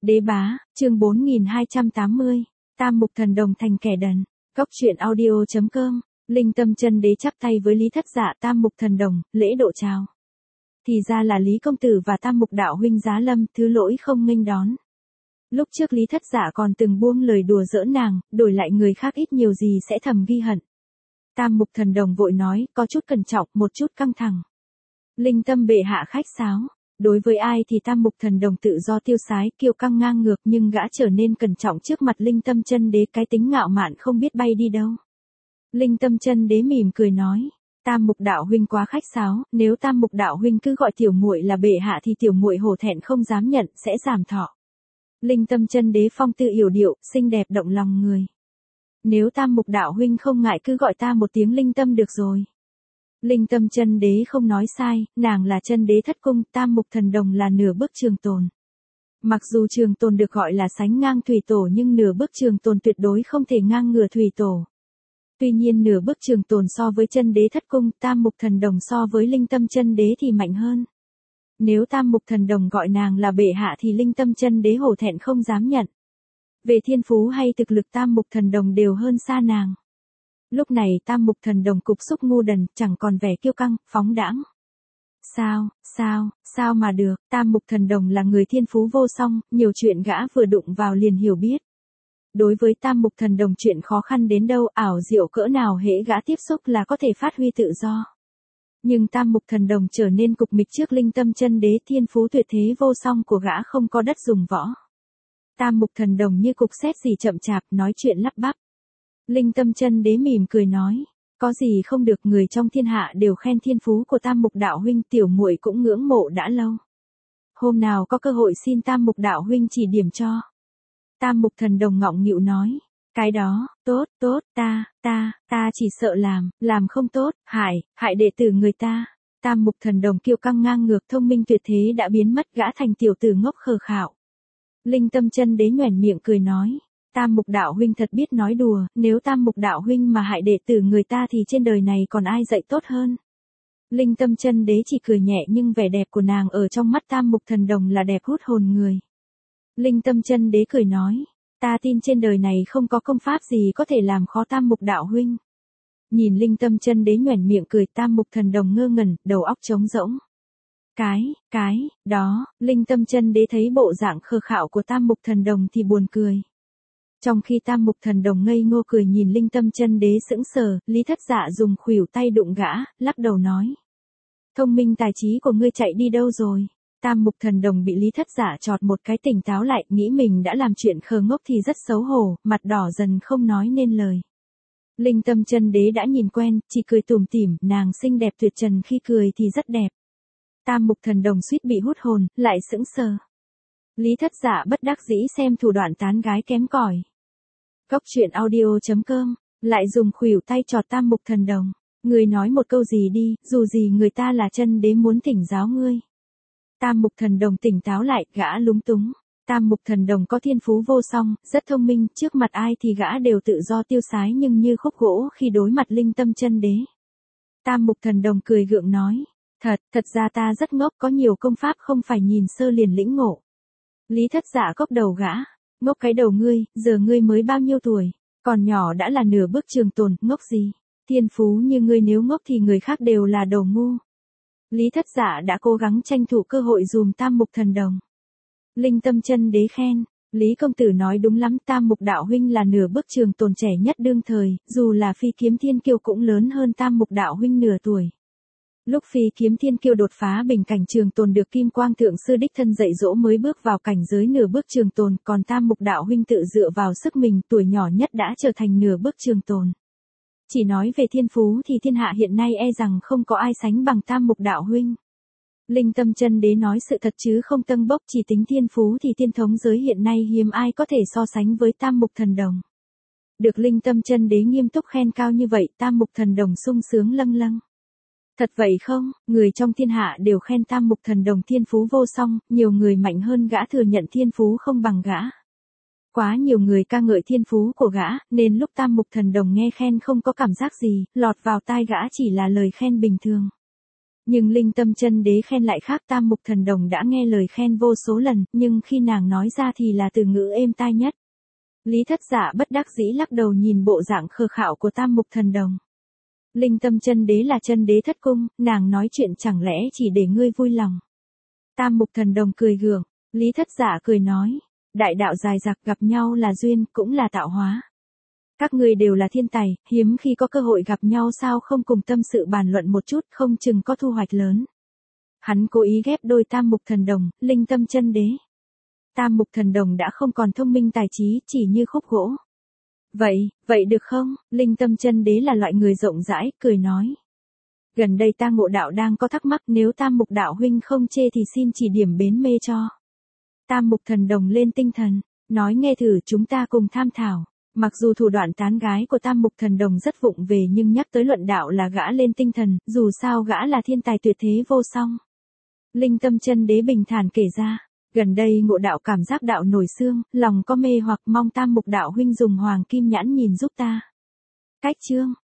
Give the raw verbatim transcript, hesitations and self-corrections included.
Đế bá, chương bốn nghìn hai trăm tám mươi, Tam Mục Thần Đồng thành kẻ đần. Cốc truyện audio chấm com, Linh Tâm Chân Đế chắp tay với Lý Thất Dạ Tam Mục Thần Đồng, lễ độ chào. Thì ra là Lý công tử và Tam Mục đạo huynh giá lâm, thứ lỗi không nghênh đón. Lúc trước Lý Thất Dạ còn từng buông lời đùa giỡn nàng, đổi lại người khác ít nhiều gì sẽ thầm ghi hận. Tam Mục Thần Đồng vội nói, có chút cẩn trọng, một chút căng thẳng. Linh Tâm bệ hạ khách sáo. Đối với ai thì Tam Mục Thần Đồng tự do tiêu sái, kiêu căng ngang ngược, nhưng gã trở nên cẩn trọng trước mặt Linh Tâm Chân Đế, cái tính ngạo mạn không biết bay đi đâu. Linh Tâm Chân Đế mỉm cười nói, Tam Mục đạo huynh quá khách sáo, nếu Tam Mục đạo huynh cứ gọi tiểu muội là bệ hạ thì tiểu muội hổ thẹn không dám nhận, sẽ giảm thọ. Linh Tâm Chân Đế phong tư yểu điệu, xinh đẹp động lòng người. Nếu Tam Mục đạo huynh không ngại cứ gọi ta một tiếng Linh Tâm được rồi. Linh Tâm Chân Đế không nói sai, nàng là chân đế thất cung, Tam Mục Thần Đồng là nửa bước trường tồn. Mặc dù trường tồn được gọi là sánh ngang thủy tổ, nhưng nửa bước trường tồn tuyệt đối không thể ngang ngửa thủy tổ. Tuy nhiên nửa bước trường tồn so với chân đế thất cung, Tam Mục Thần Đồng so với Linh Tâm Chân Đế thì mạnh hơn. Nếu Tam Mục Thần Đồng gọi nàng là bệ hạ thì Linh Tâm Chân Đế hổ thẹn không dám nhận. Về thiên phú hay thực lực Tam Mục Thần Đồng đều hơn xa nàng. Lúc này Tam Mục Thần Đồng cục xúc ngu đần, chẳng còn vẻ kiêu căng, phóng đãng. Sao, sao, sao mà được, Tam Mục Thần Đồng là người thiên phú vô song, nhiều chuyện gã vừa đụng vào liền hiểu biết. Đối với Tam Mục Thần Đồng chuyện khó khăn đến đâu, ảo diệu cỡ nào hễ gã tiếp xúc là có thể phát huy tự do. Nhưng Tam Mục Thần Đồng trở nên cục mịch trước Linh Tâm Chân Đế, thiên phú tuyệt thế vô song của gã không có đất dùng võ. Tam Mục Thần Đồng như cục sét gì chậm chạp, nói chuyện lắp bắp. Linh Tâm Chân Đế mỉm cười nói, có gì không được, người trong thiên hạ đều khen thiên phú của Tam Mục đạo huynh, tiểu muội cũng ngưỡng mộ đã lâu. Hôm nào có cơ hội xin Tam Mục đạo huynh chỉ điểm cho. Tam Mục Thần Đồng ngọng nghịu nói, cái đó, tốt, tốt, ta, ta, ta chỉ sợ làm, làm không tốt, hại, hại đệ tử người ta. Tam Mục Thần Đồng kiêu căng ngang ngược, thông minh tuyệt thế đã biến mất, gã thành tiểu tử ngốc khờ khạo. Linh Tâm Chân Đế nhoẻn miệng cười nói, Tam Mục đạo huynh thật biết nói đùa, nếu Tam Mục đạo huynh mà hại đệ tử người ta thì trên đời này còn ai dạy tốt hơn. Linh Tâm Chân Đế chỉ cười nhẹ, nhưng vẻ đẹp của nàng ở trong mắt Tam Mục Thần Đồng là đẹp hút hồn người. Linh Tâm Chân Đế cười nói, ta tin trên đời này không có công pháp gì có thể làm khó Tam Mục đạo huynh. Nhìn Linh Tâm Chân Đế nhoẻn miệng cười, Tam Mục Thần Đồng ngơ ngẩn, đầu óc trống rỗng. Cái, cái, đó, Linh Tâm Chân Đế thấy bộ dạng khờ khạo của Tam Mục Thần Đồng thì buồn cười. Trong khi Tam Mục Thần Đồng ngây ngô cười nhìn Linh Tâm Chân Đế sững sờ, Lý Thất Dạ dùng khuỷu tay đụng gã, lắc đầu nói, thông minh tài trí của ngươi chạy đi đâu rồi? Tam Mục Thần Đồng bị Lý Thất Dạ chọt một cái tỉnh táo lại, nghĩ mình đã làm chuyện khờ ngốc thì rất xấu hổ, mặt đỏ dần không nói nên lời. Linh Tâm Chân Đế đã nhìn quen, chỉ cười tủm tỉm, nàng xinh đẹp tuyệt trần khi cười thì rất đẹp. Tam Mục Thần Đồng suýt bị hút hồn, lại sững sờ. Lý Thất Dạ bất đắc dĩ xem thủ đoạn tán gái kém cỏi. Cốc truyện audio chấm com, lại dùng khuỷu tay chọt Tam Mục Thần Đồng. Ngươi nói một câu gì đi, dù gì người ta là chân đế muốn thỉnh giáo ngươi. Tam Mục Thần Đồng tỉnh táo lại, gã lúng túng. Tam Mục Thần Đồng có thiên phú vô song, rất thông minh, trước mặt ai thì gã đều tự do tiêu sái nhưng như khúc gỗ khi đối mặt Linh Tâm Chân Đế. Tam Mục Thần Đồng cười gượng nói, thật, thật ra ta rất ngốc, có nhiều công pháp không phải nhìn sơ liền lĩnh ngộ. Lý Thất Dạ cốc đầu gã, ngốc cái đầu ngươi, giờ ngươi mới bao nhiêu tuổi, còn nhỏ đã là nửa bước trường tồn, ngốc gì, thiên phú như ngươi nếu ngốc thì người khác đều là đầu ngu. Lý Thất Dạ đã cố gắng tranh thủ cơ hội dùm Tam Mục Thần Đồng. Linh Tâm Chân Đế khen, Lý công tử nói đúng lắm, Tam Mục đạo huynh là nửa bước trường tồn trẻ nhất đương thời, dù là Phi Kiếm Thiên Kiêu cũng lớn hơn Tam Mục đạo huynh nửa tuổi. Lúc Phi Kiếm Thiên Kiêu đột phá bình cảnh trường tồn được Kim Quang Thượng Sư đích thân dạy dỗ mới bước vào cảnh giới nửa bước trường tồn, còn Tam Mục đạo huynh tự dựa vào sức mình, tuổi nhỏ nhất đã trở thành nửa bước trường tồn. Chỉ nói về thiên phú thì thiên hạ hiện nay e rằng không có ai sánh bằng Tam Mục đạo huynh. Linh Tâm Chân Đế nói sự thật chứ không tâng bốc, chỉ tính thiên phú thì tiên thống giới hiện nay hiếm ai có thể so sánh với Tam Mục Thần Đồng. Được Linh Tâm Chân Đế nghiêm túc khen cao như vậy, Tam Mục Thần Đồng sung sướng lâng lâng. Thật vậy không, người trong thiên hạ đều khen Tam Mục Thần Đồng thiên phú vô song, nhiều người mạnh hơn gã thừa nhận thiên phú không bằng gã. Quá nhiều người ca ngợi thiên phú của gã, nên lúc Tam Mục Thần Đồng nghe khen không có cảm giác gì, lọt vào tai gã chỉ là lời khen bình thường. Nhưng linh tâm chân đế khen lại khác, Tam Mục Thần Đồng đã nghe lời khen vô số lần, nhưng khi nàng nói ra thì là từ ngữ êm tai nhất. Lý Thất Dạ bất đắc dĩ lắc đầu nhìn bộ dạng khờ khạo của Tam Mục Thần Đồng. Linh tâm chân đế là chân đế thất cung, nàng nói chuyện chẳng lẽ chỉ để ngươi vui lòng. Tam Mục Thần Đồng cười gượng, Lý Thất Dạ cười nói, đại đạo dài dặc, gặp nhau là duyên, cũng là tạo hóa. Các ngươi đều là thiên tài, hiếm khi có cơ hội gặp nhau, sao không cùng tâm sự bàn luận một chút, không chừng có thu hoạch lớn. Hắn cố ý ghép đôi Tam Mục Thần Đồng, linh tâm chân đế. Tam Mục Thần Đồng đã không còn thông minh tài trí, chỉ như khúc gỗ. Vậy, vậy được không? Linh tâm chân đế là loại người rộng rãi, cười nói. Gần đây ta Ngộ đạo đang có thắc mắc, nếu Tam Mục đạo huynh không chê thì xin chỉ điểm bến mê cho. Tam Mục Thần Đồng lên tinh thần, nói nghe thử, chúng ta cùng tham thảo. Mặc dù thủ đoạn tán gái của Tam Mục Thần Đồng rất vụng về, nhưng nhắc tới luận đạo là gã lên tinh thần, dù sao gã là thiên tài tuyệt thế vô song. Linh tâm chân đế bình thản kể ra, gần đây Ngộ đạo cảm giác đạo nổi xương, lòng có mê hoặc, mong Tam Mục đạo huynh dùng hoàng kim nhãn nhìn giúp ta. Cách chương